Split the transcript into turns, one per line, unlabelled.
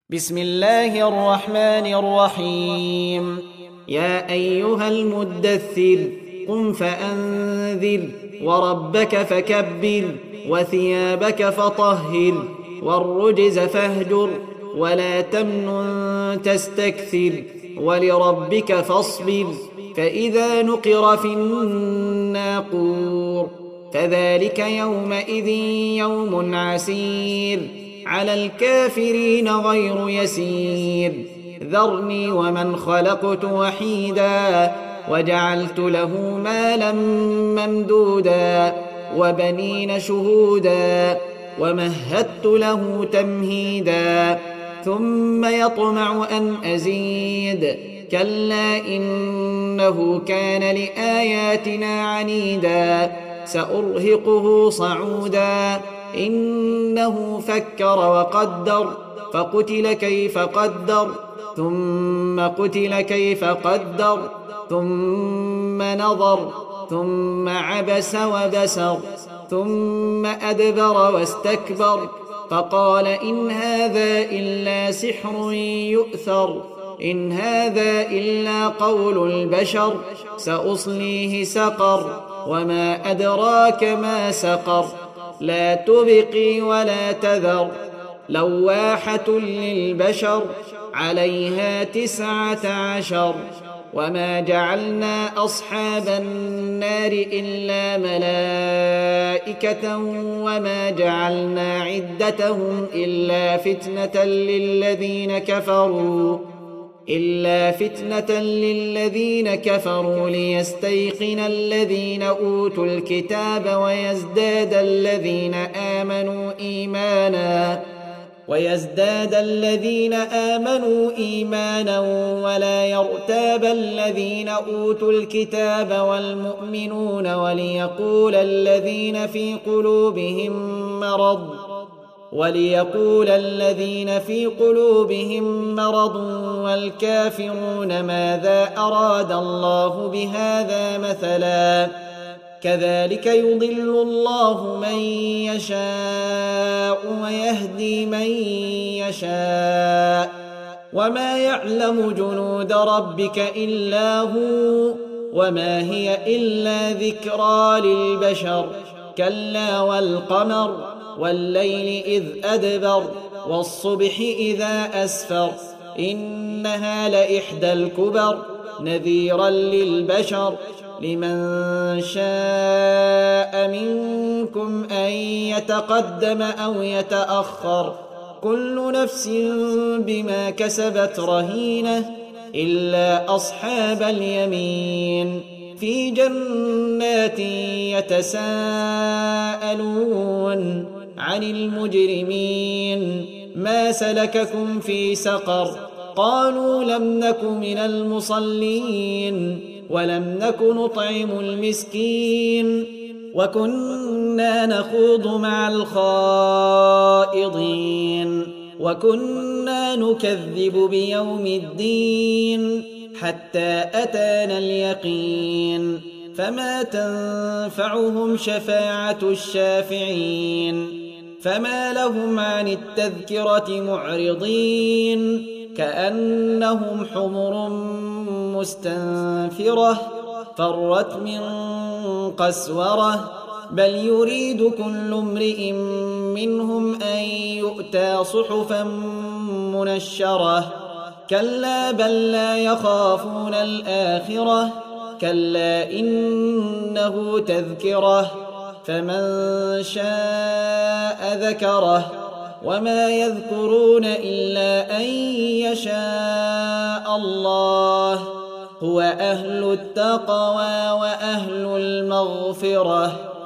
بسم الله الرحمن الرحيم. يا أيها المدثر قم فأنذر وربك فكبر وثيابك فطهر والرجز فاهجر ولا تمنن تستكثر ولربك فاصبر فإذا نقر في الناقور فذلك يومئذ يوم عسير على الكافرين غير يسير. ذرني ومن خلقت وحيدا وجعلت له مالا ممدودا وبنين شهودا ومهدت له تمهيدا ثم يطمع أن أزيد كلا إنه كان لآياتنا عنيدا سأرهقه صعودا إنه فكر وقدر فقتل كيف قدر ثم قتل كيف قدر ثم نظر ثم عبس وبسر ثم أدبر واستكبر فقال إن هذا إلا سحر يؤثر إن هذا إلا قول البشر سأصليه سقر وما أدراك ما سقر لا تبقي ولا تذر لواحة للبشر عليها 19 وما جعلنا أصحاب النار إلا ملائكة وما جعلنا عدتهم إلا فتنة للذين كفروا ليستيقن الذين أوتوا الكتاب ويزداد الذين آمنوا إيمانا ولا يرتاب الذين أوتوا الكتاب والمؤمنون وليقول الذين في قلوبهم مرض والكافرون ماذا أراد الله بهذا مثلا كذلك يضل الله من يشاء ويهدي من يشاء وما يعلم جنود ربك إلا هو وما هي إلا ذكرى للبشر كلا والقمر والليل إذ أدبر والصبح إذا أسفر إنها لإحدى الكبر نذيرا للبشر لمن شاء منكم أن يتقدم أو يتأخر كل نفس بما كسبت رهينة إلا أصحاب اليمين في جنات يتساءلون عن المجرمين ما سلككم في سقر قالوا لم نك من المصلين ولم نك نطعم المسكين وكنا نخوض مع الخائضين وكنا نكذب بيوم الدين حتى أتانا اليقين فما تنفعهم شفاعة الشافعين فما لهم عن التذكرة معرضين كأنهم حمر مستنفرة فرت من قسورة بل يريد كل امرئ منهم أن يؤتى صحفا منشرة كلا بل لا يخافون الآخرة كلا إنه تذكرة فمن شاء ذكره وما يذكرون إلا أن يشاء الله هو أهل التقوى وأهل المغفرة.